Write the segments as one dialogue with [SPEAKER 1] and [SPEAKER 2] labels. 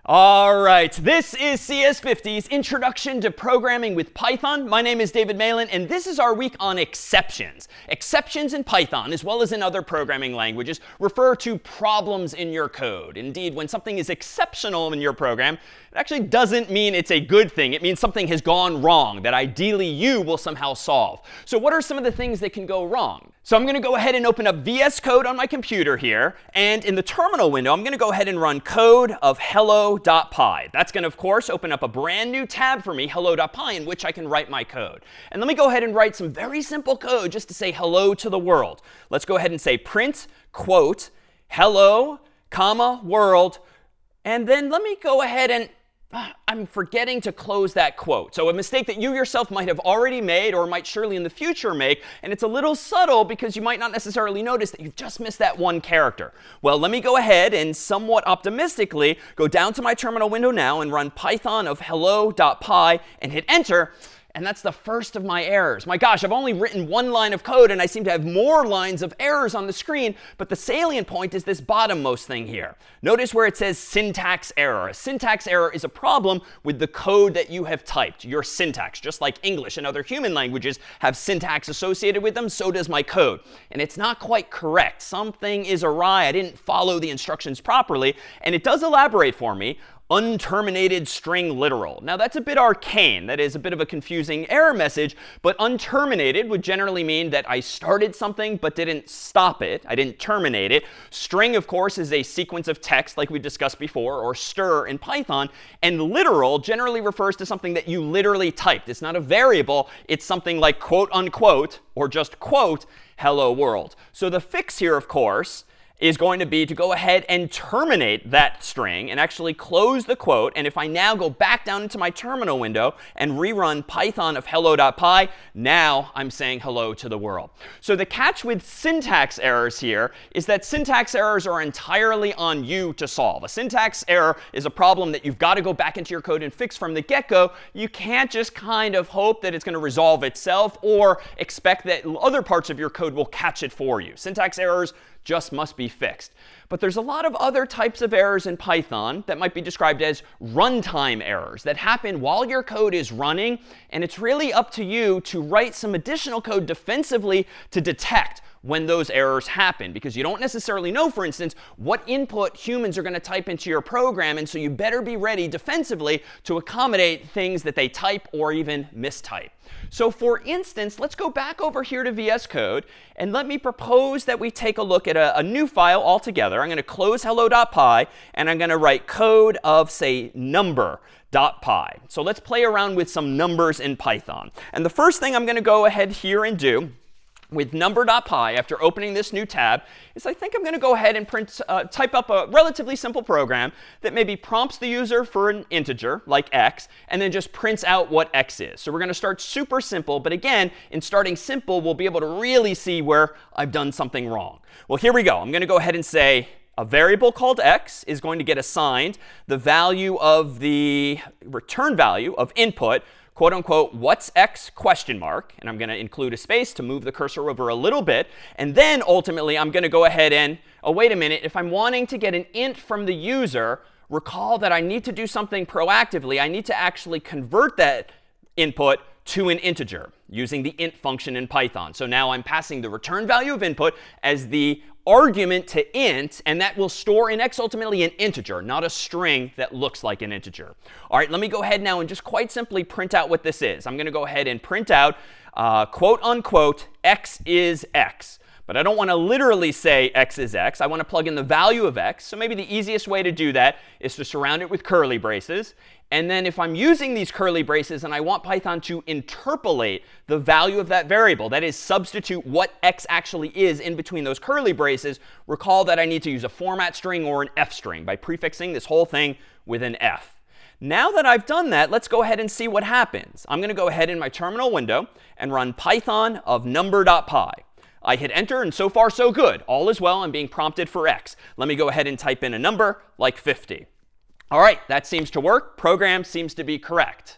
[SPEAKER 1] All right, this is CS50's Introduction to Programming with Python. My name is David Malan, and this is our week on exceptions. Exceptions in Python, as well as in other programming languages, refer to problems in your code. Indeed, when something is exceptional in your program, it actually doesn't mean it's a good thing. It means something has gone wrong that ideally you will somehow solve. So what are some of the things that can go wrong? So I'm going to go ahead and open up VS Code on my computer here. And in the terminal window, I'm going to go ahead and run code of hello.py. That's going to, of course, open up a brand new tab for me, hello.py, in which I can write my code. And let me go ahead and write some very simple code just to say hello to the world. Let's go ahead and say print, quote, hello, comma, world. And then let me go ahead and I'm forgetting to close that quote. So a mistake that you yourself might have already made or might surely in the future make. And it's a little subtle because you might not necessarily notice that you've just missed that one character. Well, let me go ahead and somewhat optimistically go down to my terminal window now and run python of hello.py and hit enter. And that's the first of my errors. My gosh, I've only written one line of code, and I seem to have more lines of errors on the screen. But the salient point is this bottommost thing here. Notice where it says syntax error. A syntax error is a problem with the code that you have typed, your syntax. Just like English and other human languages have syntax associated with them, so does my code. And it's not quite correct. Something is awry. I didn't follow the instructions properly. And it does elaborate for me. Unterminated string literal. Now that's a bit arcane. That is a bit of a confusing error message, but unterminated would generally mean that I started something but didn't stop it. I didn't terminate it. String, of course, is a sequence of text like we discussed before, or str in Python. And literal generally refers to something that you literally typed. It's not a variable. It's something like quote unquote, or just quote, hello world. So the fix here, of course, is going to be to go ahead and terminate that string and actually close the quote. And if I now go back down into my terminal window and rerun python of hello.py, now I'm saying hello to the world. So the catch with syntax errors here is that syntax errors are entirely on you to solve. A syntax error is a problem that you've got to go back into your code and fix from the get-go. You can't just kind of hope that it's going to resolve itself or expect that other parts of your code will catch it for you. Syntax errors just must be fixed. But there's a lot of other types of errors in Python that might be described as runtime errors that happen while your code is running. And it's really up to you to write some additional code defensively to detect when those errors happen, because you don't necessarily know, for instance, what input humans are going to type into your program. And so you better be ready defensively to accommodate things that they type or even mistype. So for instance, let's go back over here to VS Code, and let me propose that we take a look at a new file altogether. I'm going to close hello.py, and I'm going to write code of, say, number.py. So let's play around with some numbers in Python. And the first thing I'm going to go ahead here and do with number.py, after opening this new tab, is I think I'm going to go ahead and type up a relatively simple program that maybe prompts the user for an integer, like x, and then just prints out what x is. So we're going to start super simple. But again, in starting simple, we'll be able to really see where I've done something wrong. Well, here we go. I'm going to go ahead and say a variable called x is going to get assigned the value of the return value of input, quote unquote, what's x question mark. And I'm going to include a space to move the cursor over a little bit. And then ultimately, I'm going to go ahead and, oh, wait a minute, if I'm wanting to get an int from the user, recall that I need to do something proactively. I need to actually convert that input to an integer using the int function in Python. So now I'm passing the return value of input as the argument to int, and that will store in x ultimately an integer, not a string that looks like an integer. All right, let me go ahead now and just quite simply print out what this is. I'm going to go ahead and print out quote unquote x is x. But I don't want to literally say x is x. I want to plug in the value of x. So maybe the easiest way to do that is to surround it with curly braces. And then if I'm using these curly braces and I want Python to interpolate the value of that variable, that is, substitute what x actually is in between those curly braces, recall that I need to use a format string or an f string by prefixing this whole thing with an f. Now that I've done that, let's go ahead and see what happens. I'm going to go ahead in my terminal window and run python of number.py. I hit enter, and so far so good. All is well. I'm being prompted for x. Let me go ahead and type in a number like 50. All right, that seems to work. Program seems to be correct.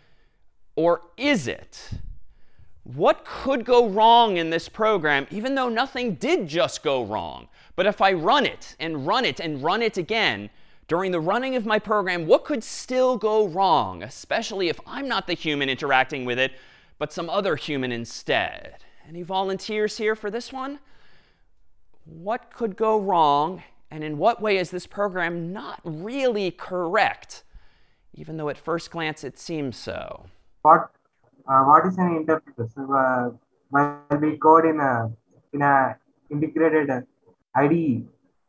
[SPEAKER 1] Or is it? What could go wrong in this program, even though nothing did just go wrong? But if I run it and run it and run it again, during the running of my program, what could still go wrong, especially if I'm not the human interacting with it, but some other human instead? Any volunteers here for this one? What could go wrong, and in what way is this program not really correct, even though at first glance it seems so?
[SPEAKER 2] What is an interpreter? So, when we code in a integrated IDE,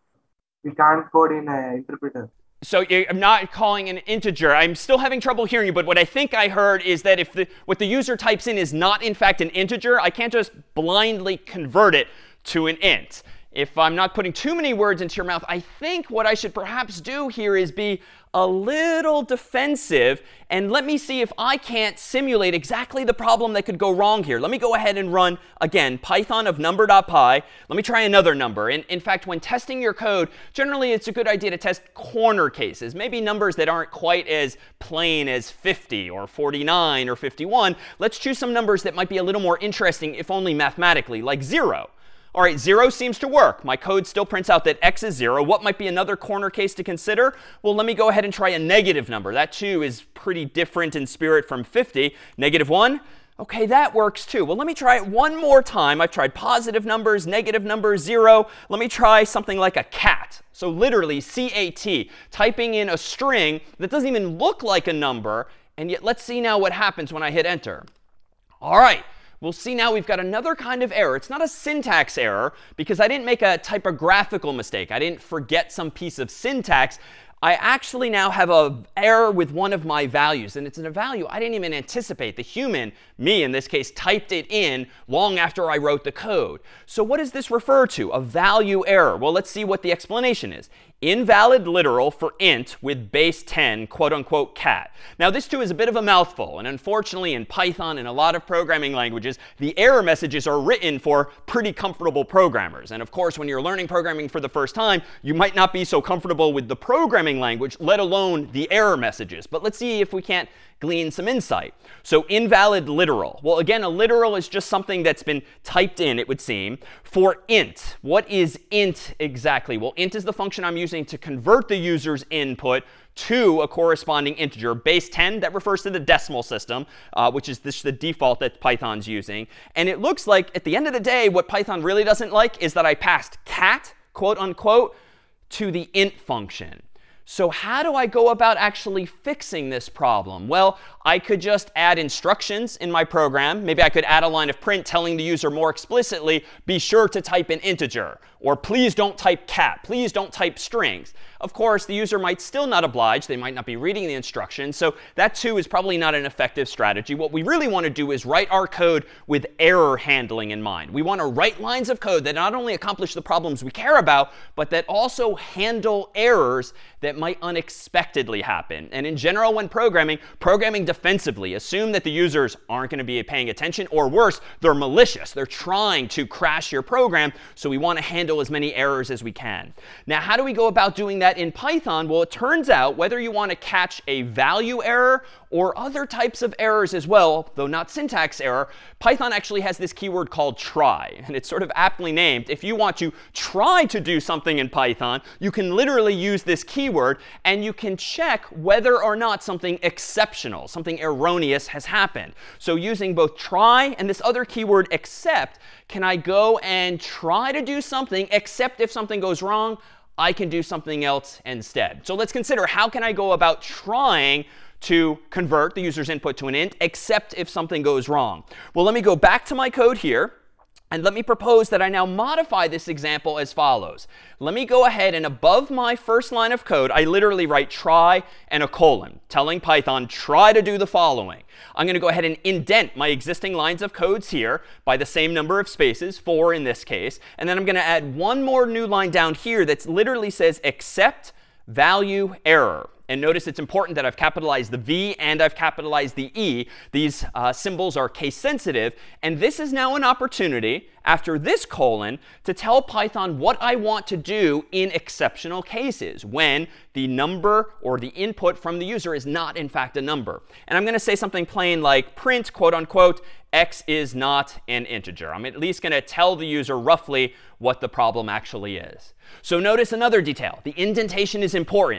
[SPEAKER 2] we can't code in an interpreter.
[SPEAKER 1] So I'm not calling an integer. I'm still having trouble hearing you, but what I think I heard is that if what the user types in is not, in fact, an integer, I can't just blindly convert it to an int. If I'm not putting too many words into your mouth, I think what I should perhaps do here is be a little defensive and let me see if I can't simulate exactly the problem that could go wrong here. Let me go ahead and run, again, Python of number.py. Let me try another number. And in fact, when testing your code, generally it's a good idea to test corner cases, maybe numbers that aren't quite as plain as 50 or 49 or 51. Let's choose some numbers that might be a little more interesting, if only mathematically, like 0. All right, 0 seems to work. My code still prints out that x is 0. What might be another corner case to consider? Well, let me go ahead and try a negative number. That, too, is pretty different in spirit from 50. -1? OK, that works, too. Well, let me try it one more time. I've tried positive numbers, negative numbers, 0. Let me try something like a cat. So literally, C-A-T, typing in a string that doesn't even look like a number. And yet, let's see now what happens when I hit enter. All right. We'll see now we've got another kind of error. It's not a syntax error because I didn't make a typographical mistake. I didn't forget some piece of syntax. I actually now have an error with one of my values. And it's a value I didn't even anticipate. The human, me in this case, typed it in long after I wrote the code. So what does this refer to? A value error. Well, let's see what the explanation is. Invalid literal for int with base 10, quote unquote, cat. Now, this too is a bit of a mouthful. And unfortunately, in Python and a lot of programming languages, the error messages are written for pretty comfortable programmers. And of course, when you're learning programming for the first time, you might not be so comfortable with the programming language, let alone the error messages. But let's see if we can't glean some insight. So invalid literal. Well, again, a literal is just something that's been typed in, it would seem. For int, what is int exactly? Well, int is the function I'm using to convert the user's input to a corresponding integer. Base 10, that refers to the decimal system, which is the default that Python's using. And it looks like, at the end of the day, what Python really doesn't like is that I passed cat, quote unquote, to the int function. So how do I go about actually fixing this problem? Well, I could just add instructions in my program. Maybe I could add a line of print telling the user more explicitly, be sure to type an integer. Or please don't type cat. Please don't type strings. Of course, the user might still not oblige. They might not be reading the instructions. So that, too, is probably not an effective strategy. What we really want to do is write our code with error handling in mind. We want to write lines of code that not only accomplish the problems we care about, but that also handle errors that might unexpectedly happen. And in general, when programming defensively, assume that the users aren't going to be paying attention, or worse, they're malicious. They're trying to crash your program, so we want to handle as many errors as we can. Now, how do we go about doing that in Python? Well, it turns out whether you want to catch a value error or other types of errors as well, though not syntax error, Python actually has this keyword called try. And it's sort of aptly named. If you want to try to do something in Python, you can literally use this keyword, and you can check whether or not something exceptional, something erroneous has happened. So using both try and this other keyword except, can I go and try to do something, except if something goes wrong, I can do something else instead. So let's consider, how can I go about trying to convert the user's input to an int, except if something goes wrong? Well, let me go back to my code here. And let me propose that I now modify this example as follows. Let me go ahead and above my first line of code, I literally write try and a colon, telling Python, try to do the following. I'm going to go ahead and indent my existing lines of codes here by the same number of spaces, 4 in this case. And then I'm going to add one more new line down here that literally says except value error. And notice it's important that I've capitalized the V and I've capitalized the E. These symbols are case sensitive. And this is now an opportunity, after this colon, to tell Python what I want to do in exceptional cases, when the number or the input from the user is not, in fact, a number. And I'm going to say something plain like print, quote unquote, x is not an integer. I'm at least going to tell the user roughly what the problem actually is. So notice another detail. The indentation is important,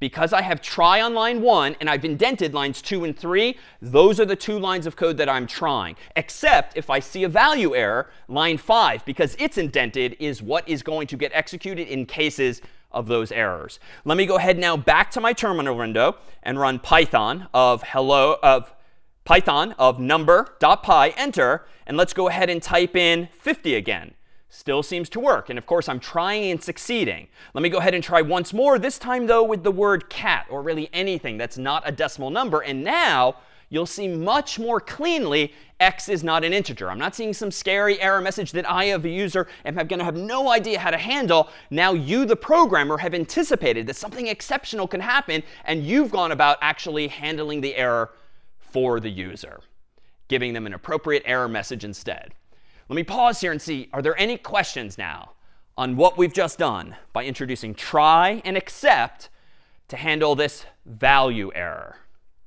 [SPEAKER 1] Because I have try on line 1 and I've indented lines 2 and 3, those are the 2 lines of code that I'm trying. Except if I see a value error, line 5, because it's indented, is what is going to get executed in cases of those errors. Let me go ahead now back to my terminal window and run Python of number.py, enter, and let's go ahead and type in 50 again. Still seems to work. And of course, I'm trying and succeeding. Let me go ahead and try once more, this time though with the word cat, or really anything that's not a decimal number. And now you'll see much more cleanly x is not an integer. I'm not seeing some scary error message that I, as a user, am going to have no idea how to handle. Now you, the programmer, have anticipated that something exceptional can happen, and you've gone about actually handling the error for the user, giving them an appropriate error message instead. Let me pause here and see, are there any questions now on what we've just done by introducing try and except to handle this value error?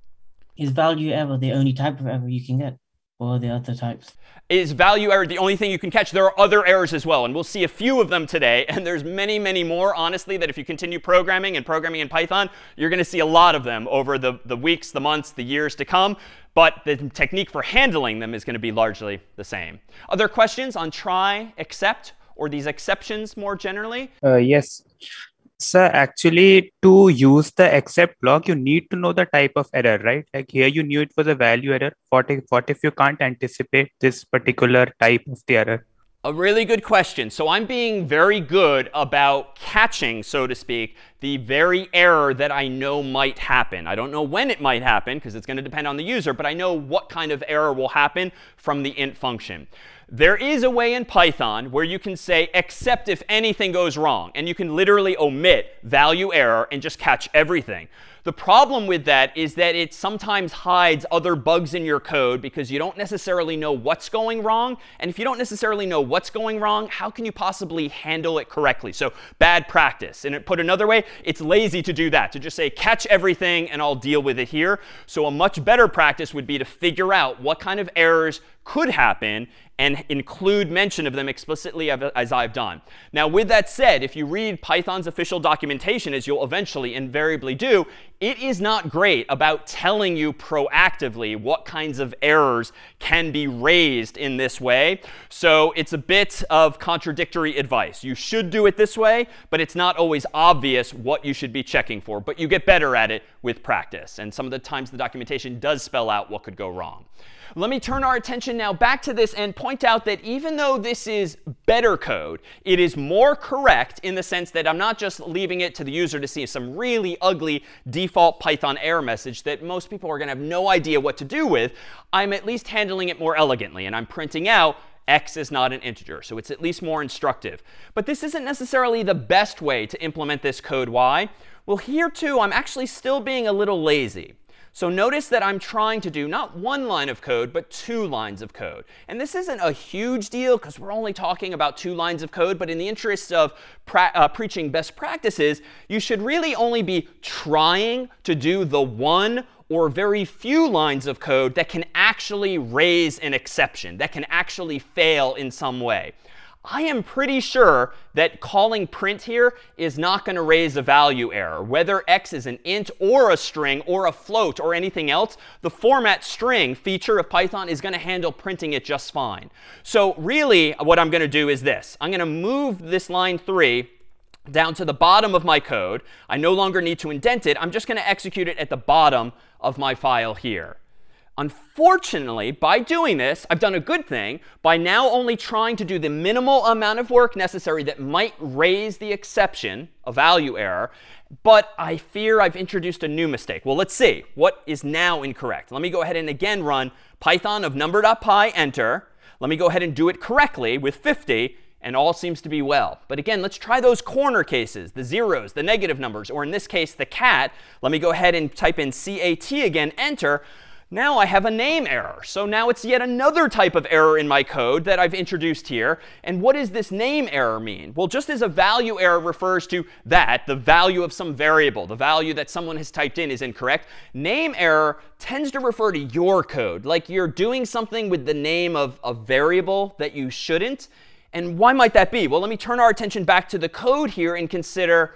[SPEAKER 3] Is value error the only type of error you can get, or are there other types?
[SPEAKER 1] Is value error the only thing you can catch? There are other errors as well, and we'll see a few of them today. And there's many, many more, honestly, that if you continue programming in Python, you're going to see a lot of them over the weeks, the months, the years to come. But the technique for handling them is going to be largely the same. Other questions on try, except, or these exceptions more generally?
[SPEAKER 4] Yes. Sir, actually, to use the except block, you need to know the type of error, right? Like here, you knew it was a value error. What if you can't anticipate this particular type of the error?
[SPEAKER 1] A really good question. So I'm being very good about catching, so to speak, the very error that I know might happen. I don't know when it might happen, because it's going to depend on the user, but I know what kind of error will happen from the int function. There is a way in Python where you can say except if anything goes wrong, and you can literally omit value error and just catch everything. The problem with that is that it sometimes hides other bugs in your code because you don't necessarily know what's going wrong. And if you don't necessarily know what's going wrong, how can you possibly handle it correctly? So bad practice. And put another way, it's lazy to do that, to just say catch everything and I'll deal with it here. So a much better practice would be to figure out what kind of errors could happen and include mention of them explicitly as I've done. Now, with that said, if you read Python's official documentation, as you'll eventually invariably do, it is not great about telling you proactively what kinds of errors can be raised in this way. So it's a bit of contradictory advice. You should do it this way, but it's not always obvious what you should be checking for. But you get better at it with practice. And some of the times the documentation does spell out what could go wrong. Let me turn our attention now back to this and point out that even though this is better code, it is more correct in the sense that I'm not just leaving it to the user to see some really ugly default Python error message that most people are going to have no idea what to do with. I'm at least handling it more elegantly, and I'm printing out x is not an integer. So it's at least more instructive. But this isn't necessarily the best way to implement this code. Why? Well, here too, I'm actually still being a little lazy. So notice that I'm trying to do not one line of code, but 2 lines of code. And this isn't a huge deal because we're only talking about 2 lines of code. But in the interest of preaching best practices, you should really only be trying to do the one or very few lines of code that can actually raise an exception, that can actually fail in some way. I am pretty sure that calling print here is not going to raise a value error. Whether x is an int or a string or a float or anything else, the format string feature of Python is going to handle printing it just fine. So really, what I'm going to do is this. I'm going to move this line 3 down to the bottom of my code. I no longer need to indent it. I'm just going to execute it at the bottom of my file here. Unfortunately, by doing this, I've done a good thing by now only trying to do the minimal amount of work necessary that might raise the exception, a value error. But I fear I've introduced a new mistake. Well, let's see. What is now incorrect? Let me go ahead and again run Python of number.py, enter. Let me go ahead and do it correctly with 50. And all seems to be well. But again, let's try those corner cases, the zeros, the negative numbers, or in this case, the cat. Let me go ahead and type in cat again, enter. Now I have a name error. So now it's yet another type of error in my code that I've introduced here. And what does this name error mean? Well, just as a value error refers to that, the value of some variable, the value that someone has typed in is incorrect, name error tends to refer to your code, like you're doing something with the name of a variable that you shouldn't. And why might that be? Well, let me turn our attention back to the code here and consider,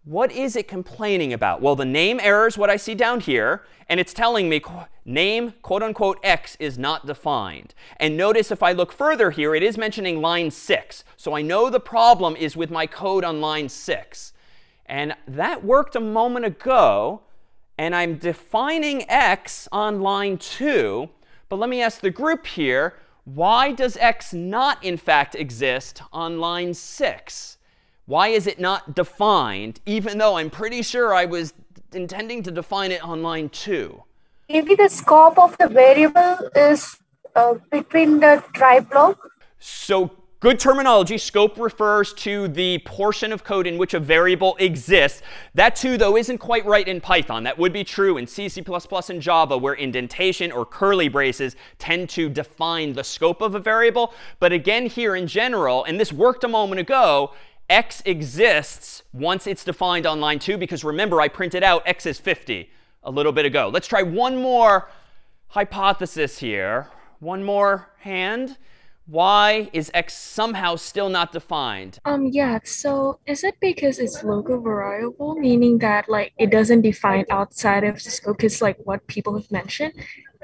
[SPEAKER 1] What is it complaining about? Well, the name error is what I see down here, and it's telling me name, quote unquote, x is not defined. And notice if I look further here, it is mentioning line 6. So I know the problem is with my code on line 6. And that worked a moment ago, and I'm defining x on line 2. But let me ask the group here, why does x not, in fact, exist on line 6? Why is it not defined, even though I'm pretty sure I was intending to define it on line 2?
[SPEAKER 5] Maybe the scope of the variable is between the try block.
[SPEAKER 1] So good terminology. Scope refers to the portion of code in which a variable exists. That too, though, isn't quite right in Python. That would be true in C, C++, and Java, where indentation or curly braces tend to define the scope of a variable. But again, here in general, and this worked a moment ago, x exists once it's defined on line 2, because remember, I printed out x is 50 a little bit ago. Let's try one more hypothesis here. One more hand. Why is x somehow still not defined?
[SPEAKER 6] Yeah, so is it because it's local variable, meaning that like it doesn't define outside of the scope? Because like what people have mentioned,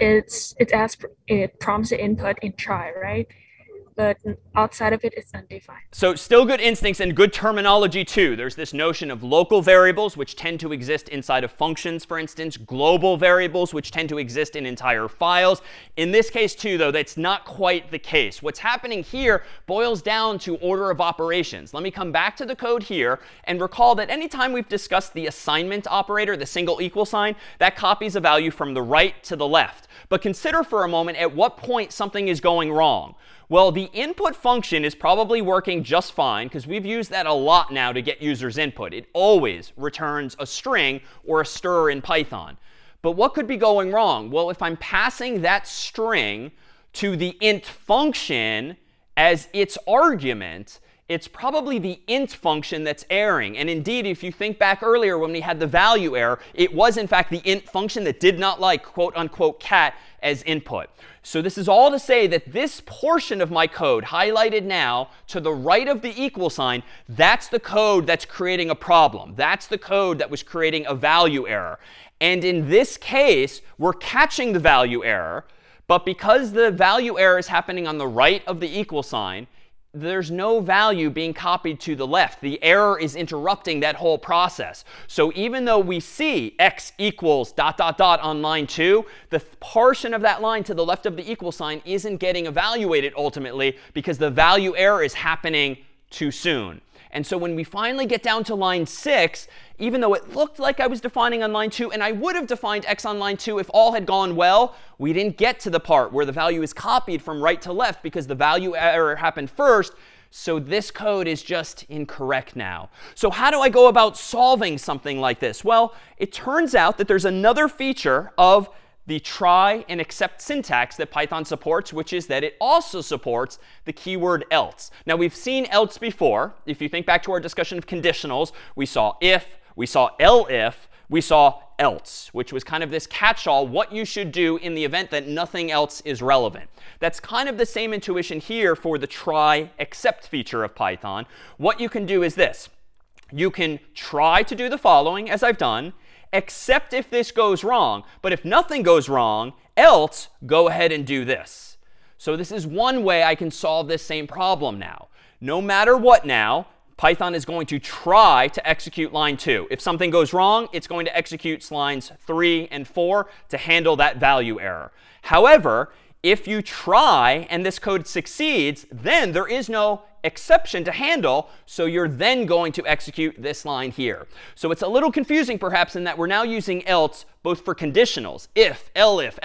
[SPEAKER 6] it prompts the input in try, right? But outside of it, it's undefined.
[SPEAKER 1] So still good instincts and good terminology too. There's this notion of local variables, which tend to exist inside of functions, for instance. Global variables, which tend to exist in entire files. In this case too, though, that's not quite the case. What's happening here boils down to order of operations. Let me come back to the code here and recall that anytime we've discussed the assignment operator, the single equal sign, that copies a value from the right to the left. But consider for a moment at what point something is going wrong. Well, the input function is probably working just fine, because we've used that a lot now to get users' input. It always returns a string or a str in Python. But what could be going wrong? Well, if I'm passing that string to the int function as its argument, it's probably the int function that's erroring. And indeed, if you think back earlier when we had the value error, it was in fact the int function that did not like quote unquote cat as input. So this is all to say that this portion of my code highlighted now to the right of the equal sign, that's the code that's creating a problem. That's the code that was creating a value error. And in this case, we're catching the value error. But because the value error is happening on the right of the equal sign, there's no value being copied to the left. The error is interrupting that whole process. So even though we see x equals ... on line 2, the portion of that line to the left of the equal sign isn't getting evaluated ultimately, because the value error is happening too soon. And so when we finally get down to line 6, even though it looked like I was defining on line 2, and I would have defined x on line 2 if all had gone well, we didn't get to the part where the value is copied from right to left because the value error happened first. So this code is just incorrect now. So how do I go about solving something like this? Well, it turns out that there's another feature of the try and except syntax that Python supports, which is that it also supports the keyword else. Now, we've seen else before. If you think back to our discussion of conditionals, we saw if, we saw elif, we saw else, which was kind of this catch-all, what you should do in the event that nothing else is relevant. That's kind of the same intuition here for the try except feature of Python. What you can do is this. You can try to do the following, as I've done, except if this goes wrong. But if nothing goes wrong, else go ahead and do this. So this is one way I can solve this same problem now. No matter what now, Python is going to try to execute line 2. If something goes wrong, it's going to execute lines 3 and 4 to handle that value error. However, if you try and this code succeeds, then there is no exception to handle, so you're then going to execute this line here. So it's a little confusing perhaps in that we're now using else both for conditionals, if, elif,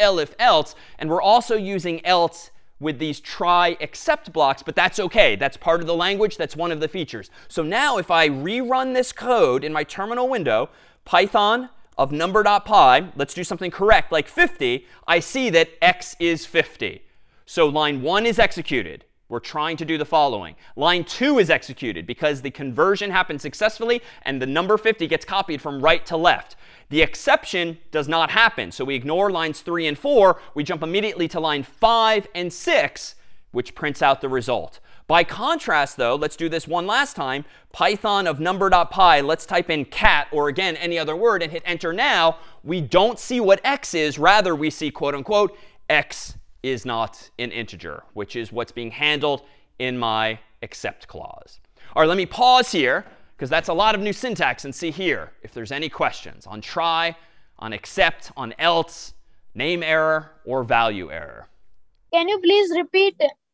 [SPEAKER 1] else, and we're also using else with these try except blocks, but that's OK. That's part of the language. That's one of the features. So now if I rerun this code in my terminal window, Python of number.py, let's do something correct like 50, I see that x is 50. So line 1 is executed. We're trying to do the following. Line 2 is executed because the conversion happened successfully and the number 50 gets copied from right to left. The exception does not happen. So we ignore lines 3 and 4. We jump immediately to line 5 and 6, which prints out the result. By contrast, though, let's do this one last time. Python of number.py, let's type in cat or, again, any other word and hit enter now. We don't see what x is. Rather, we see, quote unquote, x is not an integer, which is what's being handled in my except clause. All right, let me pause here, because that's a lot of new syntax, and see here if there's any questions on try, on except, on else, name error, or value error.
[SPEAKER 7] Can you please repeat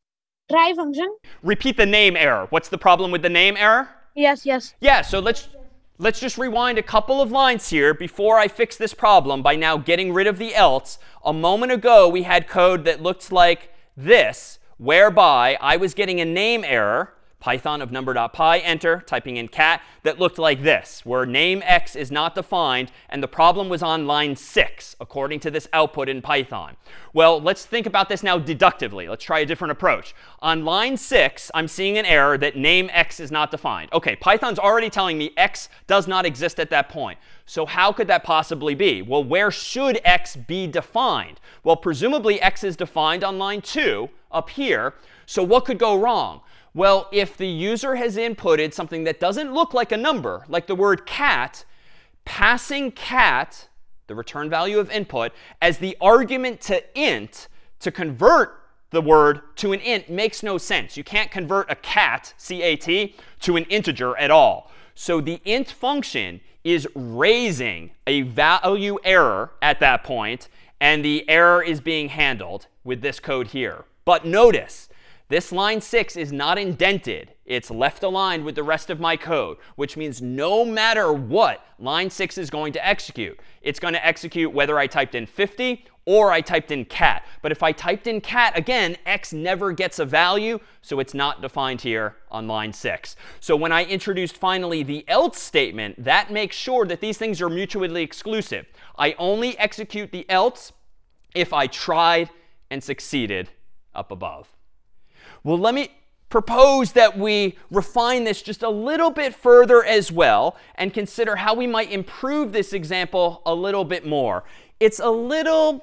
[SPEAKER 7] try function?
[SPEAKER 1] Repeat the name error. What's the problem with the name error?
[SPEAKER 7] Yes.
[SPEAKER 1] Yeah, so let's just rewind a couple of lines here before I fix this problem by now getting rid of the else. A moment ago, we had code that looked like this, whereby I was getting a name error, Python of number.py, enter, typing in cat, that looked like this, where name x is not defined, and the problem was on line 6, according to this output in Python. Well, let's think about this now deductively. Let's try a different approach. On line 6, I'm seeing an error that name x is not defined. OK, Python's already telling me x does not exist at that point. So how could that possibly be? Well, where should x be defined? Well, presumably x is defined on line 2 up here. So what could go wrong? Well, if the user has inputted something that doesn't look like a number, like the word cat, passing cat, the return value of input, as the argument to int to convert the word to an int makes no sense. You can't convert a cat, C-A-T, to an integer at all. So the int function is raising a value error at that point, and the error is being handled with this code here. But notice, this line 6 is not indented. It's left aligned with the rest of my code, which means no matter what, line 6 is going to execute. It's going to execute whether I typed in 50 or I typed in cat. But if I typed in cat, again, x never gets a value, so it's not defined here on line 6. So when I introduced finally the else statement, that makes sure that these things are mutually exclusive. I only execute the else if I tried and succeeded up above. Well, let me propose that we refine this just a little bit further as well and consider how we might improve this example a little bit more. It's a little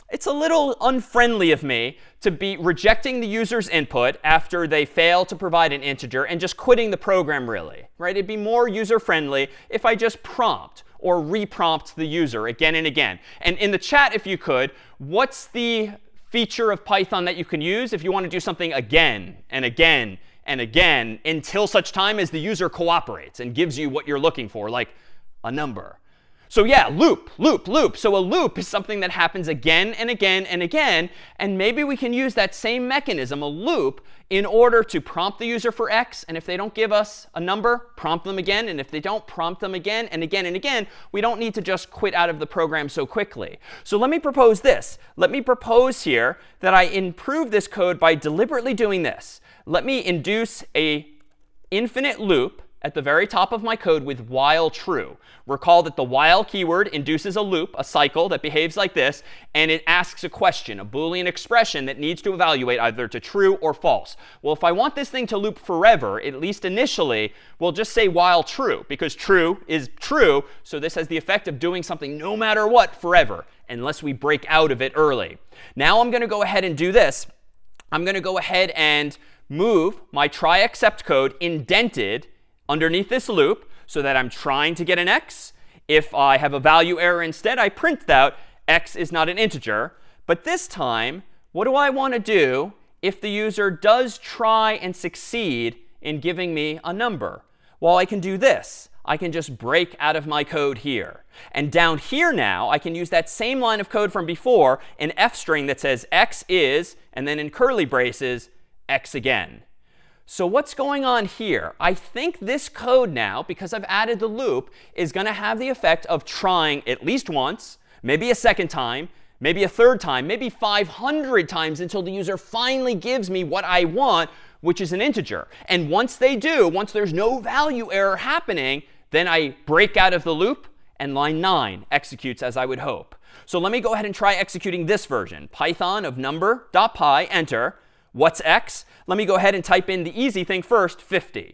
[SPEAKER 1] unfriendly of me to be rejecting the user's input after they fail to provide an integer and just quitting the program, really. Right? It'd be more user-friendly if I just prompt or reprompt the user again and again. And in the chat, if you could, what's the feature of Python that you can use if you want to do something again and again and again until such time as the user cooperates and gives you what you're looking for, like a number? So yeah, loop. So a loop is something that happens again and again and again. And maybe we can use that same mechanism, a loop, in order to prompt the user for x. And if they don't give us a number, prompt them again. And if they don't, prompt them again and again and again. We don't need to just quit out of the program so quickly. So let me propose this. Let me propose here that I improve this code by deliberately doing this. Let me induce a infinite loop at the very top of my code with while true. Recall that the while keyword induces a loop, a cycle that behaves like this, and it asks a question, a Boolean expression that needs to evaluate either to true or false. Well, if I want this thing to loop forever, at least initially, we'll just say while true, because true is true, so this has the effect of doing something no matter what forever, unless we break out of it early. Now I'm going to go ahead and do this. I'm going to go ahead and move my try except code indented underneath this loop so that I'm trying to get an x. If I have a value error instead, I print out x is not an integer. But this time, what do I want to do if the user does try and succeed in giving me a number? Well, I can do this. I can just break out of my code here. And down here now, I can use that same line of code from before, an f string that says x is, and then in curly braces, x again. So what's going on here? I think this code now, because I've added the loop, is going to have the effect of trying at least once, maybe a second time, maybe a third time, maybe 500 times until the user finally gives me what I want, which is an integer. And once they do, once there's no value error happening, then I break out of the loop, and line 9 executes as I would hope. So let me go ahead and try executing this version. Python of number.py, enter. What's x? Let me go ahead and type in the easy thing first, 50.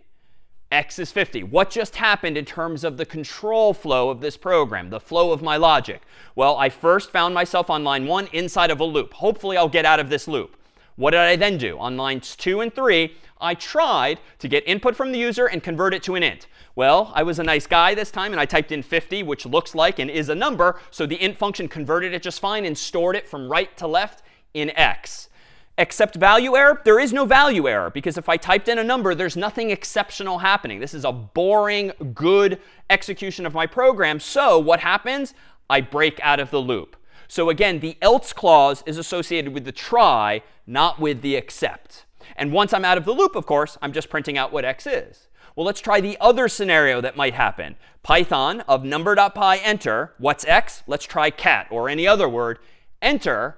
[SPEAKER 1] X is 50. What just happened in terms of the control flow of this program, the flow of my logic? Well, I first found myself on line 1 inside of a loop. Hopefully, I'll get out of this loop. What did I then do? On lines 2 and 3, I tried to get input from the user and convert it to an int. Well, I was a nice guy this time, and I typed in 50, which looks like and is a number. So the int function converted it just fine and stored it from right to left in x. Except value error, there is no value error, because if I typed in a number, there's nothing exceptional happening. This is a boring, good execution of my program. So what happens? I break out of the loop. So again, the else clause is associated with the try, not with the except. And once I'm out of the loop, of course, I'm just printing out what x is. Well, let's try the other scenario that might happen. Python of number.py enter. What's x? Let's try cat or any other word. Enter.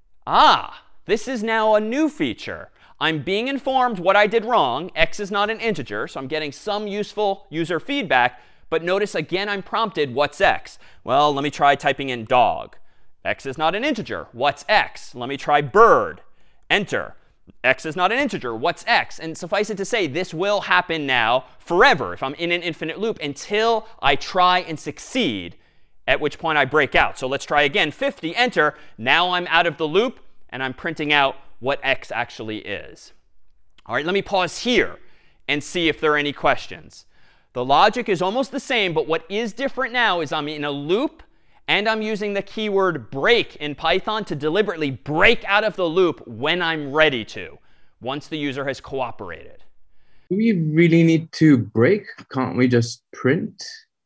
[SPEAKER 1] This is now a new feature. I'm being informed what I did wrong. X is not an integer, so I'm getting some useful user feedback. But notice again, I'm prompted, what's x? Well, let me try typing in dog. X is not an integer. What's x? Let me try bird. Enter. X is not an integer. What's x? And suffice it to say, this will happen now forever if I'm in an infinite loop until I try and succeed, at which point I break out. So let's try again. 50, enter. Now I'm out of the loop, and I'm printing out what x actually is. All right, let me pause here and see if there are any questions. The logic is almost the same, but what is different now is I'm in a loop, and I'm using the keyword break in Python to deliberately break out of the loop when I'm ready to, once the user has cooperated.
[SPEAKER 8] Do we really need to break? Can't we just print?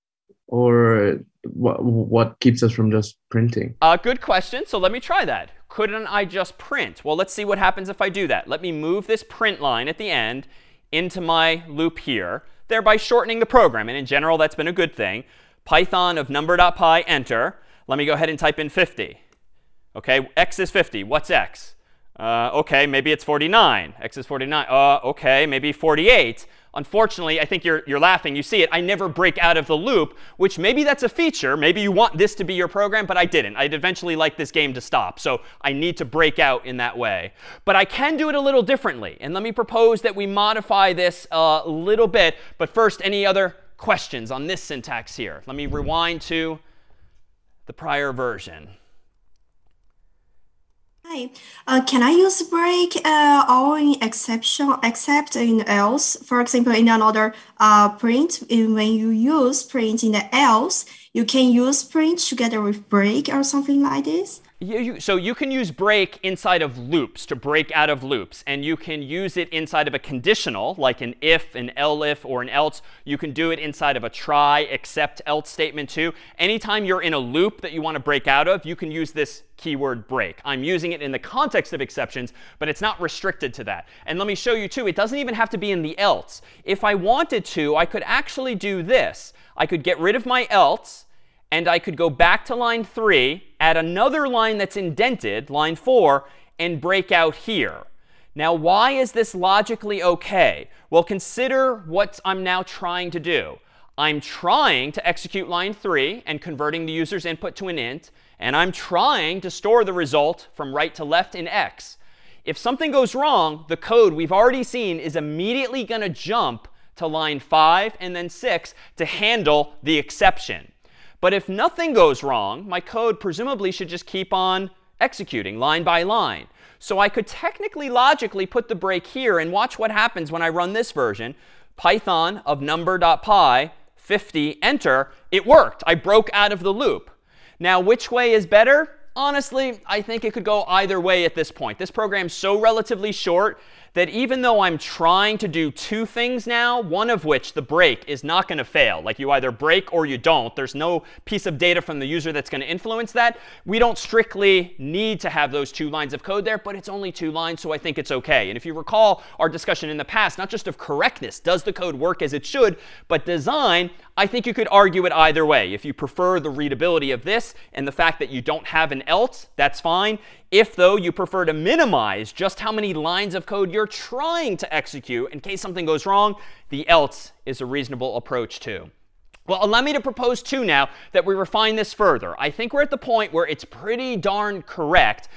[SPEAKER 8] Or what keeps us from just printing?
[SPEAKER 1] Good question. So let me try that. Couldn't I just print? Well, let's see what happens if I do that. Let me move this print line at the end into my loop here, thereby shortening the program. And in general, that's been a good thing. Python of number.py enter. Let me go ahead and type in 50. OK, x is 50. What's x? OK, maybe it's 49. X is 49. OK, maybe 48. Unfortunately, I think you're laughing. You see it. I never break out of the loop, which maybe that's a feature. Maybe you want this to be your program, but I didn't. I'd eventually like this game to stop. So I need to break out in that way. But I can do it a little differently. And let me propose that we modify this a little bit. But first, any other questions on this syntax here? Let me rewind to the prior version.
[SPEAKER 9] Hi, can I use break or in exception, except in else? For example, in another print, when you use print in the else, you can use print together with break or something like this?
[SPEAKER 1] So you can use break inside of loops to break out of loops. And you can use it inside of a conditional, like an if, an elif, or an else. You can do it inside of a try, except, else statement too. Anytime you're in a loop that you want to break out of, you can use this keyword break. I'm using it in the context of exceptions, but it's not restricted to that. And let me show you too, it doesn't even have to be in the else. If I wanted to, I could actually do this. I could get rid of my else, and I could go back to line 3, add another line that's indented, line 4, and break out here. Now, why is this logically OK? Well, consider what I'm now trying to do. I'm trying to execute line 3 and converting the user's input to an int. And I'm trying to store the result from right to left in x. If something goes wrong, the code we've already seen is immediately going to jump to line 5 and then 6 to handle the exception. But if nothing goes wrong, my code presumably should just keep on executing line by line. So I could technically, logically put the break here and watch what happens when I run this version. Python of number.py 50 enter. It worked. I broke out of the loop. Now, which way is better? Honestly, I think it could go either way at this point. This program's so relatively short that even though I'm trying to do two things now, one of which, the break, is not going to fail. Like you either break or you don't. There's no piece of data from the user that's going to influence that. We don't strictly need to have those 2 lines of code there, but it's only 2 lines, so I think it's OK. And if you recall our discussion in the past, not just of correctness, does the code work as it should, but design, I think you could argue it either way. If you prefer the readability of this and the fact that you don't have an else, that's fine. If, though, you prefer to minimize just how many lines of code you're trying to execute in case something goes wrong, the else is a reasonable approach too. Well, allow me to propose too now that we refine this further. I think we're at the point where it's pretty darn correct.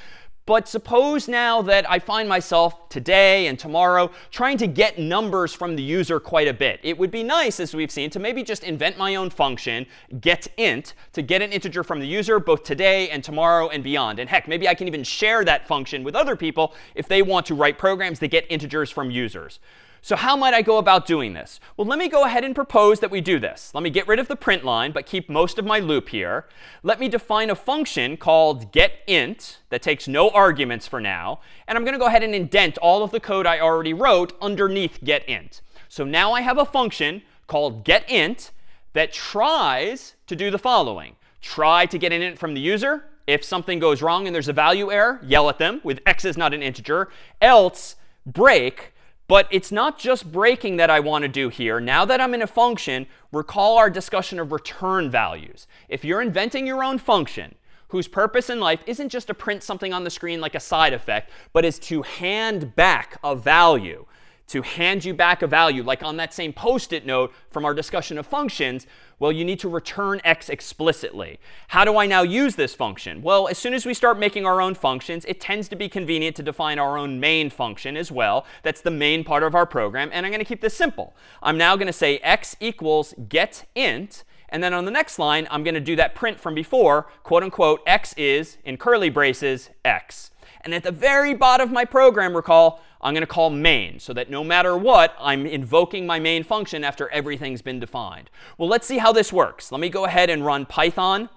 [SPEAKER 1] But suppose now that I find myself today and tomorrow trying to get numbers from the user quite a bit. It would be nice, as we've seen, to maybe just invent my own function, getInt, to get an integer from the user both today and tomorrow and beyond. And heck, maybe I can even share that function with other people if they want to write programs that get integers from users. So how might I go about doing this? Well, let me go ahead and propose that we do this. Let me get rid of the print line, but keep most of my loop here. Let me define a function called getInt that takes no arguments for now. And I'm going to go ahead and indent all of the code I already wrote underneath getInt. So now I have a function called getInt that tries to do the following. Try to get an int from the user. If something goes wrong and there's a value error, yell at them with x is not an integer. Else, break. But it's not just breaking that I want to do here. Now that I'm in a function, recall our discussion of return values. If you're inventing your own function whose purpose in life isn't just to print something on the screen like a side effect, but is to hand back a value, to hand you back a value, like on that same post-it note from our discussion of functions, well, you need to return x explicitly. How do I now use this function? Well, as soon as we start making our own functions, it tends to be convenient to define our own main function as well. That's the main part of our program. And I'm going to keep this simple. I'm now going to say x equals getInt. And then on the next line, I'm going to do that print from before, quote unquote, x is, in curly braces, x. And at the very bottom of my program, recall, I'm going to call main so that no matter what, I'm invoking my main function after everything's been defined. Well, let's see how this works. Let me go ahead and run Python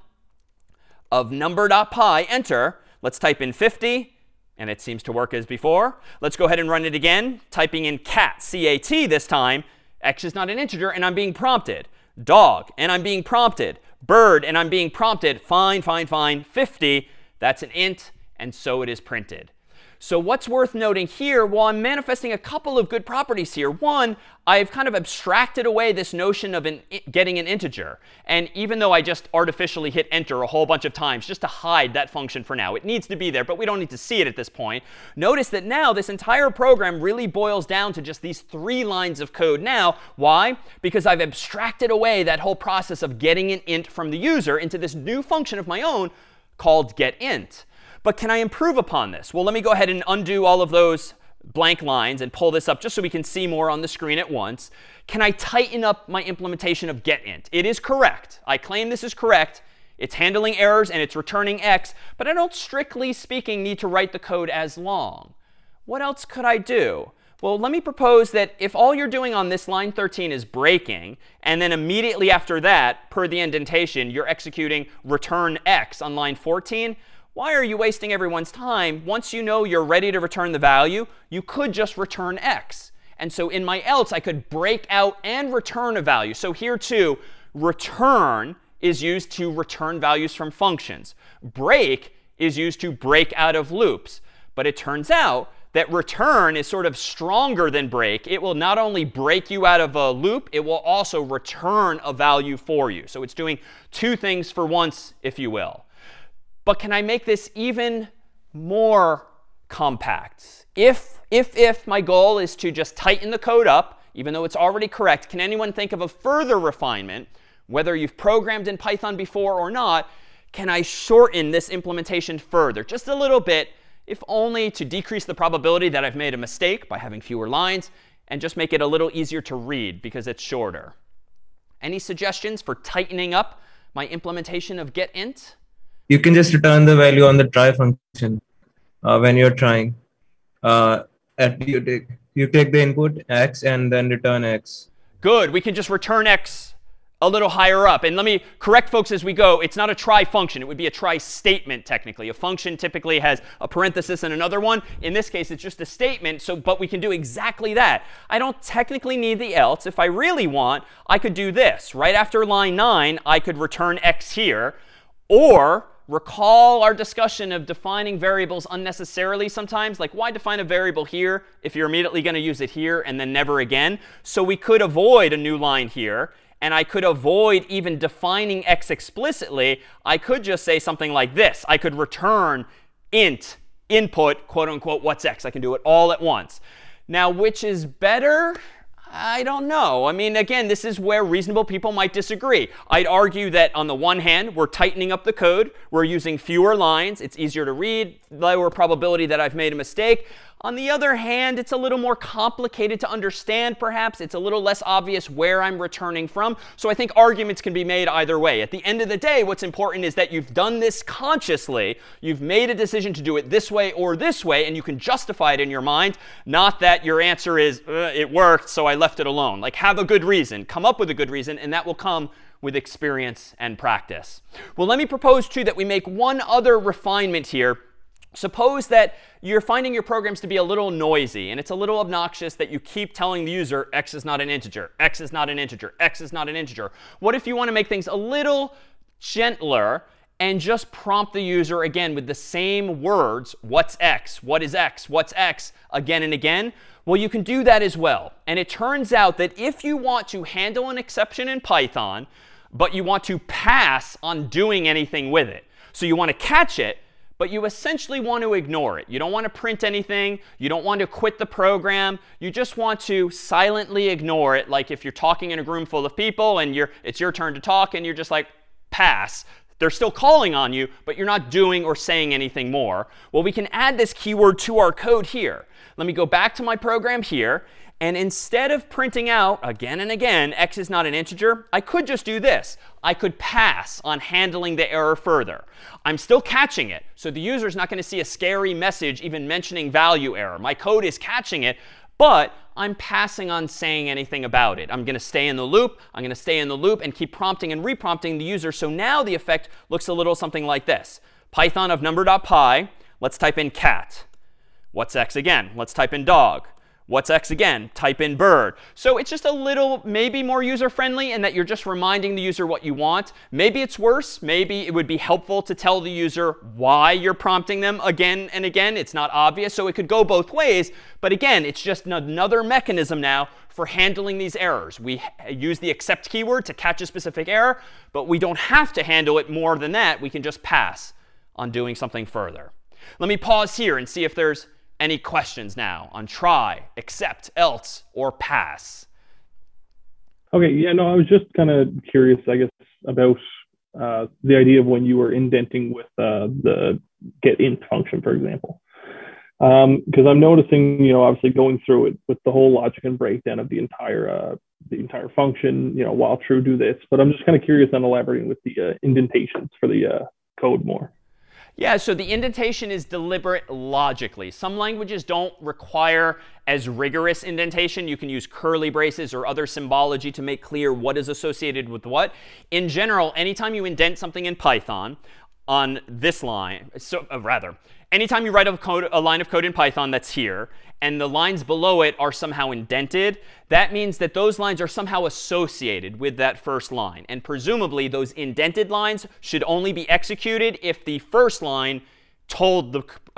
[SPEAKER 1] of number.py, enter. Let's type in 50, and it seems to work as before. Let's go ahead and run it again, typing in cat, C-A-T this time. X is not an integer, and I'm being prompted. Dog, and I'm being prompted. Bird, and I'm being prompted. Fine, 50. That's an int, and so it is printed. So what's worth noting here? Well, I'm manifesting a couple of good properties here. One, I've kind of abstracted away this notion of getting an integer. And even though I just artificially hit enter a whole bunch of times just to hide that function for now, it needs to be there, but we don't need to see it at this point. Notice that now this entire program really boils down to just these 3 lines of code now. Why? Because I've abstracted away that whole process of getting an int from the user into this new function of my own called getInt. But can I improve upon this? Well, let me go ahead and undo all of those blank lines and pull this up just so we can see more on the screen at once. Can I tighten up my implementation of getInt? It is correct. I claim this is correct. It's handling errors and it's returning x, but I don't, strictly speaking, need to write the code as long. What else could I do? Well, let me propose that if all you're doing on this line 13 is breaking, and then immediately after that, per the indentation, you're executing return x on line 14, why are you wasting everyone's time? Once you know you're ready to return the value, you could just return x. And so in my else, I could break out and return a value. So here too, return is used to return values from functions. Break is used to break out of loops. But it turns out that return is sort of stronger than break. It will not only break you out of a loop, it will also return a value for you. So it's doing 2 things for once, if you will. But can I make this even more compact? If my goal is to just tighten the code up, even though it's already correct, can anyone think of a further refinement, whether you've programmed in Python before or not? Can I shorten this implementation further, just a little bit, if only to decrease the probability that I've made a mistake by having fewer lines, and just make it a little easier to read because it's shorter? Any suggestions for tightening up my implementation of getInt?
[SPEAKER 10] You can just return the value on the try function when you're trying. You take the input x and then return x.
[SPEAKER 1] Good. We can just return x a little higher up. And let me correct folks as we go. It's not a try function. It would be a try statement, technically. A function typically has a parenthesis and another one. In this case, it's just a statement. But we can do exactly that. I don't technically need the else. If I really want, I could do this. Right after line 9, I could return x here. Or recall our discussion of defining variables unnecessarily sometimes. Like, why define a variable here if you're immediately going to use it here and then never again? So we could avoid a new line here. And I could avoid even defining x explicitly. I could just say something like this. I could return int input, quote unquote, what's x. I can do it all at once. Now, which is better? I don't know. I mean, again, this is where reasonable people might disagree. I'd argue that on the one hand, we're tightening up the code. We're using fewer lines. It's easier to read, lower probability that I've made a mistake. On the other hand, it's a little more complicated to understand, perhaps. It's a little less obvious where I'm returning from. So I think arguments can be made either way. At the end of the day, what's important is that you've done this consciously. You've made a decision to do it this way or this way, and you can justify it in your mind, not that your answer is, it worked, so I left it alone. Like, have a good reason. Come up with a good reason, and that will come with experience and practice. Well, let me propose, too, that we make one other refinement here. Suppose that you're finding your programs to be a little noisy, and it's a little obnoxious that you keep telling the user x is not an integer, x is not an integer, x is not an integer. What if you want to make things a little gentler and just prompt the user again with the same words, what's x, what is x, what's x, again and again? Well, you can do that as well. And it turns out that if you want to handle an exception in Python, but you want to pass on doing anything with it, so you want to catch it, but you essentially want to ignore it. You don't want to print anything. You don't want to quit the program. You just want to silently ignore it, like if you're talking in a room full of people and it's your turn to talk and you're just like, pass. They're still calling on you, but you're not doing or saying anything more. Well, we can add this keyword to our code here. Let me go back to my program here. And instead of printing out again and again, x is not an integer, I could just do this. I could pass on handling the error further. I'm still catching it. So the user is not going to see a scary message even mentioning value error. My code is catching it, but I'm passing on saying anything about it. I'm going to stay in the loop. I'm going to stay in the loop and keep prompting and reprompting the user. So now the effect looks a little something like this. Python of number.py. Let's type in cat. What's x again? Let's type in dog. What's x again? Type in bird. So it's just a little maybe more user-friendly in that you're just reminding the user what you want. Maybe it's worse. Maybe it would be helpful to tell the user why you're prompting them again and again. It's not obvious, so it could go both ways. But again, it's just another mechanism now for handling these errors. We use the except keyword to catch a specific error, but we don't have to handle it more than that. We can just pass on doing something further. Let me pause here and see if there's any questions now on try, accept, else, or pass?
[SPEAKER 11] Okay, yeah, no, I was just kind of curious, I guess, about the idea of when you were indenting with the getInt function, for example. Because I'm noticing, obviously going through it with the whole logic and breakdown of the entire function, while true, do this. But I'm just kind of curious on elaborating with the indentations for the code more.
[SPEAKER 1] Yeah, so the indentation is deliberate logically. Some languages don't require as rigorous indentation. You can use curly braces or other symbology to make clear what is associated with what. In general, anytime you indent something in Python on this line, anytime you write a line of code in Python that's here, and the lines below it are somehow indented, that means that those lines are somehow associated with that first line. And presumably, those indented lines should only be executed if the first line told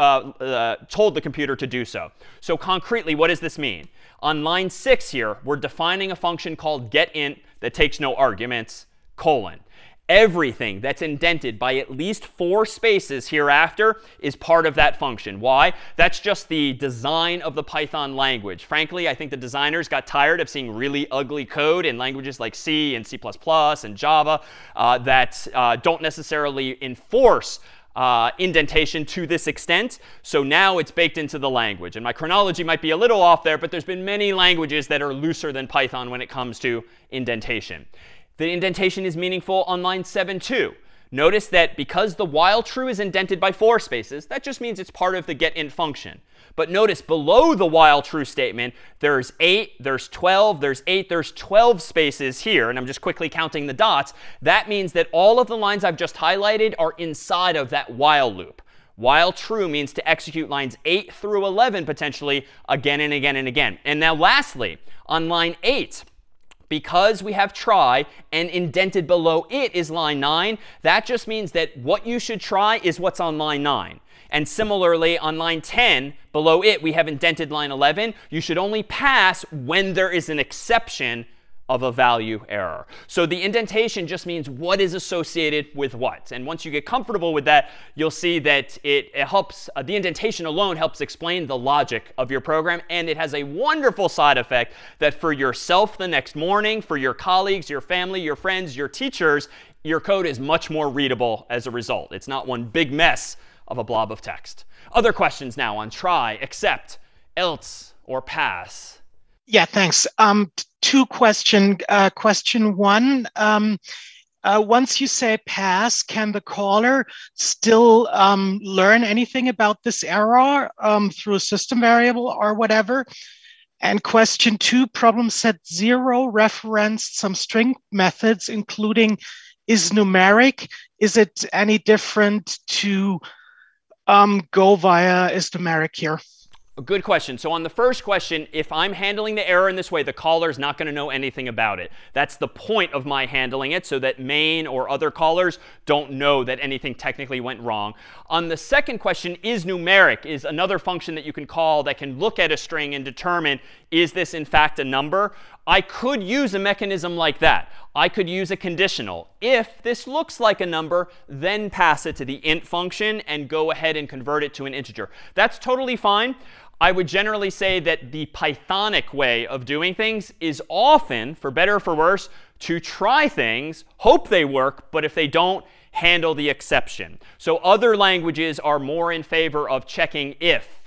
[SPEAKER 1] the computer to do so. So concretely, what does this mean? On line 6 here, we're defining a function called getInt that takes no arguments, colon. Everything that's indented by at least 4 spaces hereafter is part of that function. Why? That's just the design of the Python language. Frankly, I think the designers got tired of seeing really ugly code in languages like C and C++ and Java that don't necessarily enforce indentation to this extent. So now it's baked into the language. And my chronology might be a little off there, but there's been many languages that are looser than Python when it comes to indentation. The indentation is meaningful on line 7 too. Notice that because the while true is indented by 4 spaces, that just means it's part of the getInt function. But notice below the while true statement, there's 8, there's 12, there's 8, there's 12 spaces here. And I'm just quickly counting the dots. That means that all of the lines I've just highlighted are inside of that while loop. While true means to execute lines 8 through 11 potentially again and again and again. And now lastly, on line 8, because we have try and indented below it is line 9, that just means that what you should try is what's on line 9. And similarly, on line 10, below it, we have indented line 11. You should only pass when there is an exception of a value error. So the indentation just means what is associated with what. And once you get comfortable with that, you'll see that it helps, the indentation alone helps explain the logic of your program. And it has a wonderful side effect that for yourself the next morning, for your colleagues, your family, your friends, your teachers, your code is much more readable as a result. It's not one big mess of a blob of text. Other questions now on try, except, else, or pass.
[SPEAKER 12] Yeah, thanks. Two question. Question one, once you say pass, can the caller still learn anything about this error through a system variable or whatever? And question two, problem set 0 referenced some string methods, including is numeric. Is it any different to go via is numeric here?
[SPEAKER 1] A good question. So on the first question, if I'm handling the error in this way, the caller is not going to know anything about it. That's the point of my handling it, so that main or other callers don't know that anything technically went wrong. On the second question, is numeric is another function that you can call that can look at a string and determine, is this in fact a number? I could use a mechanism like that. I could use a conditional. If this looks like a number, then pass it to the int function and go ahead and convert it to an integer. That's totally fine. I would generally say that the Pythonic way of doing things is often, for better or for worse, to try things, hope they work, but if they don't, handle the exception. So other languages are more in favor of checking if,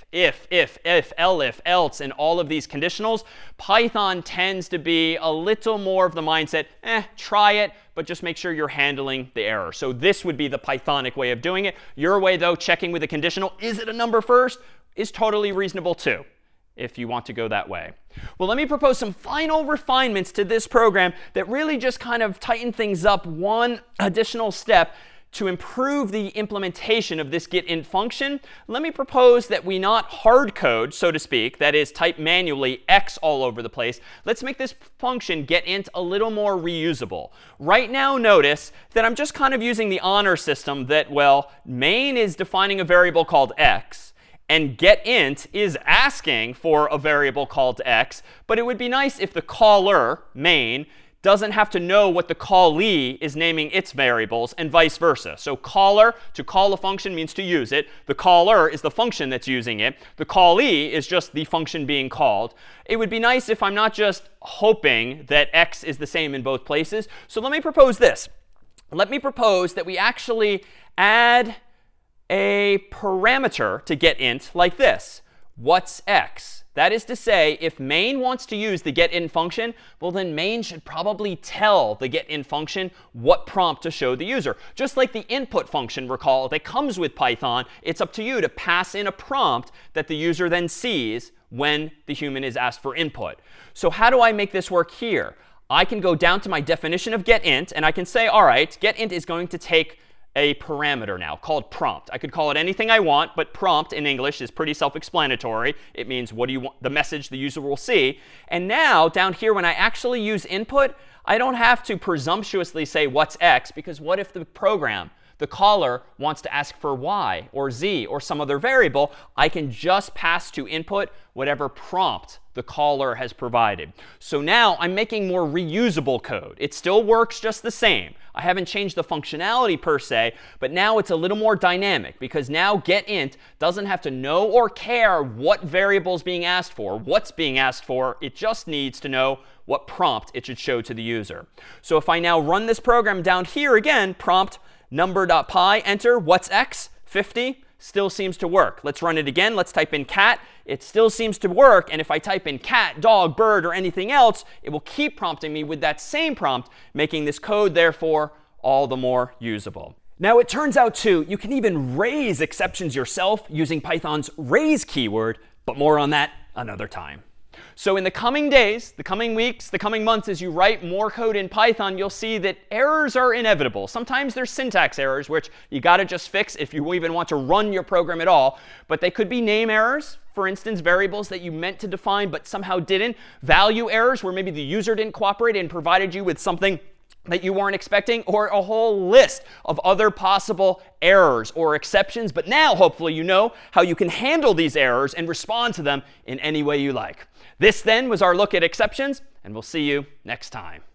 [SPEAKER 1] elif, else, and all of these conditionals. Python tends to be a little more of the mindset, try it, but just make sure you're handling the error. So this would be the Pythonic way of doing it. Your way, though, checking with a conditional, is it a number first, is totally reasonable too, if you want to go that way. Well, let me propose some final refinements to this program that really just kind of tighten things up one additional step to improve the implementation of this getInt function. Let me propose that we not hard code, so to speak, that is, type manually x all over the place. Let's make this function getInt a little more reusable. Right now, notice that I'm just kind of using the honor system that, well, main is defining a variable called x, and getInt is asking for a variable called x. But it would be nice if the caller, main, doesn't have to know what the callee is naming its variables, and vice versa. So caller, to call a function means to use it. The caller is the function that's using it. The callee is just the function being called. It would be nice if I'm not just hoping that x is the same in both places. So let me propose this. Let me propose that we actually add a parameter to getInt like this. What's x? That is to say, if main wants to use the getInt function, well, then main should probably tell the getInt function what prompt to show the user. Just like the input function, recall, that comes with Python, it's up to you to pass in a prompt that the user then sees when the human is asked for input. So how do I make this work here? I can go down to my definition of getInt, and I can say, all right, getInt is going to take a parameter now called prompt. I could call it anything I want, but prompt in English is pretty self-explanatory. It means what do you want, the message the user will see. And now down here, when I actually use input, I don't have to presumptuously say what's x, because what if the program, the caller, wants to ask for y or z or some other variable? I can just pass to input whatever prompt the caller has provided. So now I'm making more reusable code. It still works just the same. I haven't changed the functionality per se, but now it's a little more dynamic, because now getInt doesn't have to know or care what variable is being asked for, what's being asked for. It just needs to know what prompt it should show to the user. So if I now run this program down here again, prompt number.py, enter, what's x? 50. Still seems to work. Let's run it again. Let's type in cat. It still seems to work. And if I type in cat, dog, bird, or anything else, it will keep prompting me with that same prompt, making this code, therefore, all the more usable. Now, it turns out, too, you can even raise exceptions yourself using Python's raise keyword, but more on that another time. So in the coming days, the coming weeks, the coming months, as you write more code in Python, you'll see that errors are inevitable. Sometimes there's syntax errors, which you got to just fix if you even want to run your program at all. But they could be name errors, for instance, variables that you meant to define but somehow didn't. Value errors, where maybe the user didn't cooperate and provided you with something that you weren't expecting, or a whole list of other possible errors or exceptions. But now, hopefully, you know how you can handle these errors and respond to them in any way you like. This, then, was our look at exceptions, and we'll see you next time.